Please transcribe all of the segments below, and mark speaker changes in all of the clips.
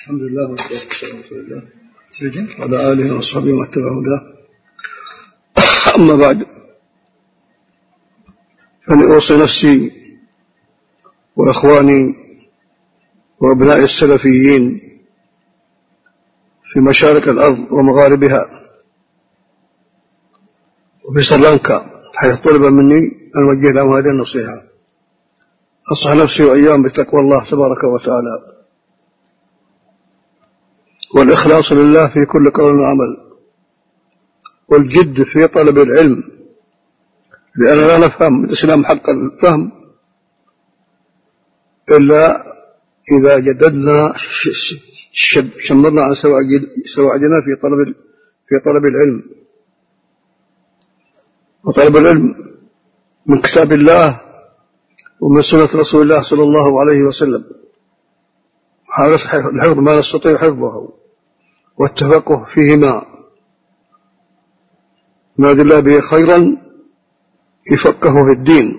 Speaker 1: الحمد لله والصلاة والسلام على رسول الله وعلى آله وصحبه ومن تبعهم هداه. أما بعد، فلأوصي نفسي وإخواني وأبناء السلفيين في مشارق الأرض ومغاربها وفي سريلانكا حيث طلب مني أن أوجه لهم هذه النصيحة. أنصح نفسي وإياهم بتقوى الله تبارك وتعالى والإخلاص لله في كل قول وعمل، والجد في طلب العلم، لأننا لا نفهم الإسلام حق الفهم إلا إذا جددنا شمرنا عن سواعدنا في طلب العلم. وطلب العلم من كتاب الله ومن سنة رسول الله صلى الله عليه وسلم، الحفظ ما نستطيع حفظه والتفقه فيهما، ما يريد الله به خيرا يفقه في الدين.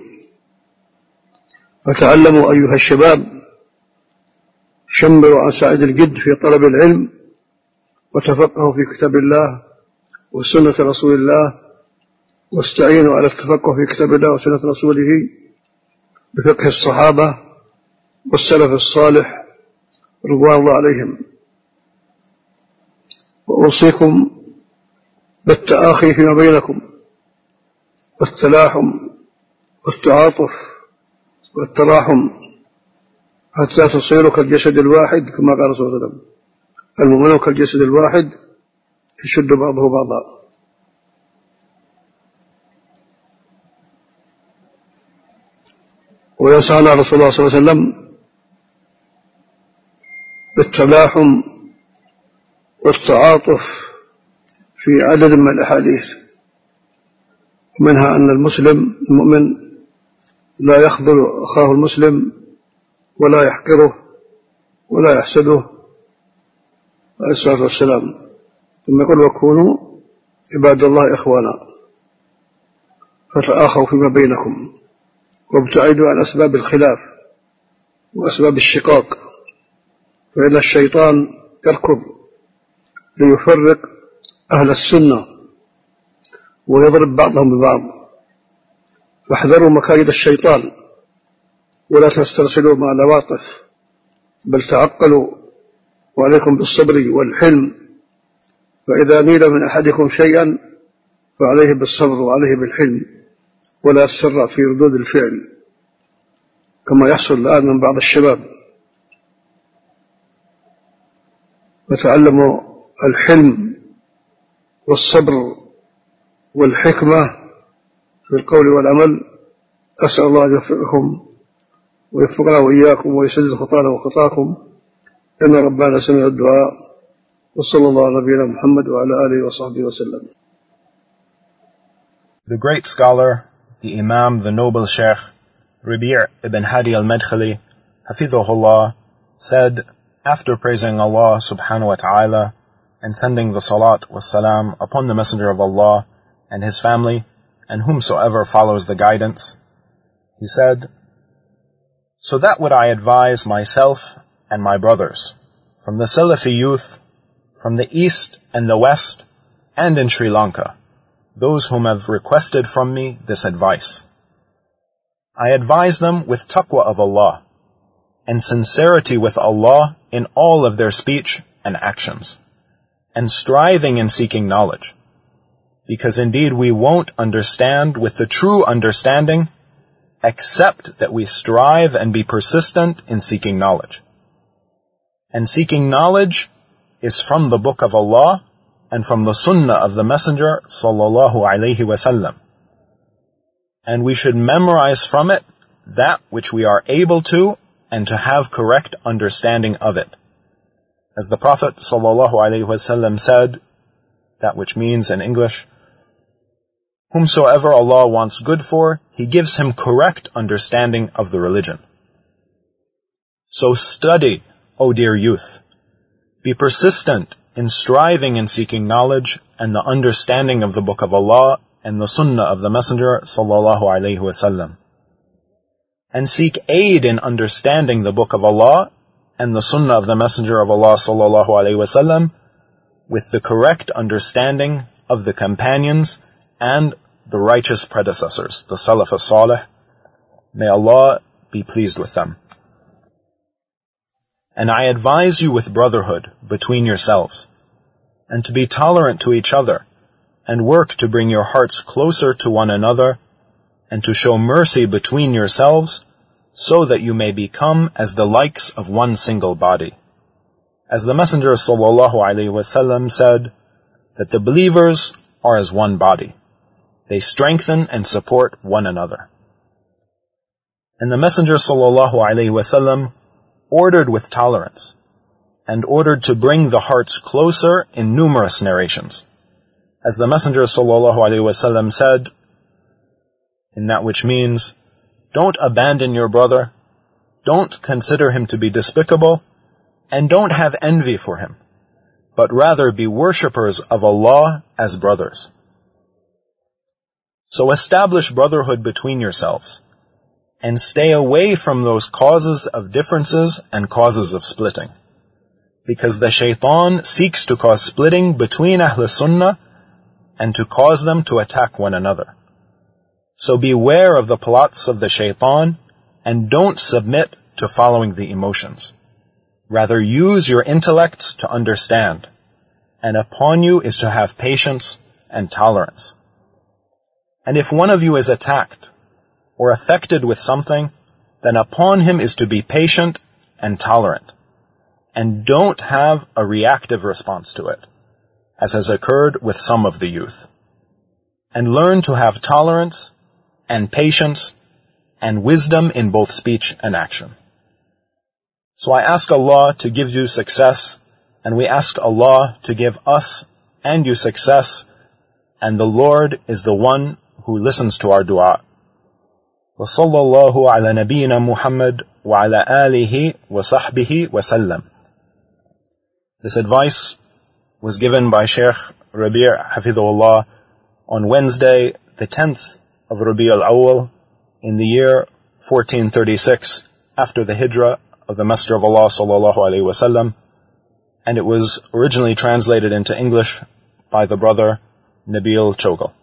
Speaker 1: فتعلموا أيها الشباب، شمروا عن ساعد الجد في طلب العلم وتفقهوا في كتاب الله وسنة رسول الله، واستعينوا على التفقه في كتاب الله وسنة رسوله بفقه الصحابة والسلف الصالح رضوان الله عليهم. وأوصيكم بالتآخي فيما بينكم والتلاحم والتعاطف والتراحم حتى تصيروا كالجسد الواحد، كما قال صلى الله عليه وسلم: المؤمنون كالجسد الواحد يشد بعضه بعضا. وينصحنا رسول الله صلى الله عليه وسلم بالتلاحم والتعاطف في عدد من الأحاديث، منها أن المسلم المؤمن لا يخذل أخاه المسلم ولا يحقره ولا يحسده عليه الصلاة والسلام. ثم يقول: وكونوا عباد الله إخوانا فتآخوا فيما بينكم وابتعدوا عن أسباب الخلاف وأسباب الشقاق، فإن الشيطان يركض ليفرق أهل السنة ويضرب بعضهم ببعض. فاحذروا مكايد الشيطان ولا تسترسلوا مع العواطف، بل تعقلوا، وعليكم بالصبر والحلم، فإذا نيل من أحدكم شيئا فعليه بالصبر وعليه بالحلم، ولا يتسرع في ردود الفعل كما يحصل الآن من بعض الشباب. وتعلموا الحلم والصبر والحكمة في القول والعمل. أسأل الله أن يوفقكم ويوفقنا وإياكم ويسدد خطانا وخطاكم، إن ربنا سمع الدعاء. وصلى الله على نبينا محمد وعلى آله وصحبه وسلم.
Speaker 2: The great scholar, the Imam, the noble Sheikh, Rabi' ibn Hadi al-Madkhali, Hafidhahullah, said, after praising Allah subhanahu wa ta'ala and sending the salat was salam upon the Messenger of Allah and his family and whomsoever follows the guidance, he said, so that would I advise myself and my brothers from the Salafi youth, from the east and the west, and in Sri Lanka, those whom have requested from me this advice. I advise them with taqwa of Allah and sincerity with Allah in all of their speech and actions, and striving in seeking knowledge, because indeed we won't understand with the true understanding except that we strive and be persistent in seeking knowledge. And seeking knowledge is from the Book of Allah and from the Sunnah of the Messenger sallallahu alaihi wasallam. And we should memorize from it that which we are able to and to have correct understanding of it. As the Prophet sallallahu alaihi wasallam said, that which means in English, whomsoever Allah wants good for, He gives him correct understanding of the religion. So study, O dear youth. Be persistent in striving in seeking knowledge and the understanding of the Book of Allah and the Sunnah of the Messenger sallallahu alaihi wasallam. And seek aid in understanding the Book of Allah and the Sunnah of the Messenger of Allah sallallahu alaihi wasallam with the correct understanding of the companions and the righteous predecessors, the Salaf as-Salih. May Allah be pleased with them. And I advise you with brotherhood between yourselves, and to be tolerant to each other, and work to bring your hearts closer to one another, and to show mercy between yourselves, so that you may become as the likes of one single body. As the Messenger sallallahu alaihi wasallam said, that the believers are as one body. They strengthen and support one another. And the Messenger sallallahu alaihi wasallam ordered with tolerance, and ordered to bring the hearts closer in numerous narrations. As the Messenger sallallahu alaihi wasallam said, in that which means, don't abandon your brother, don't consider him to be despicable, and don't have envy for him, but rather be worshippers of Allah as brothers. So establish brotherhood between yourselves, and stay away from those causes of differences and causes of splitting. Because the shaitan seeks to cause splitting between Ahl Sunnah and to cause them to attack one another. So beware of the plots of the shaitan and don't submit to following the emotions. Rather use your intellects to understand, and upon you is to have patience and tolerance. And if one of you is attacked or affected with something, then upon him is to be patient and tolerant, and don't have a reactive response to it, as has occurred with some of the youth. And learn to have tolerance and patience and wisdom in both speech and action. So I ask Allah to give you success, and we ask Allah to give us and you success, and the Lord is the one who listens to our dua. وصلى الله على نبينا محمد وعلى آله وصحبه وسلم. This advice was given by Shaykh Rabi' Hafidhullah on Wednesday, the 10th of Rabi' al-Awwal in the year 1436 after the Hijrah of the Messenger of Allah sallallahu alaihi wasallam, and it was originally translated into English by the brother Nabil Chogal.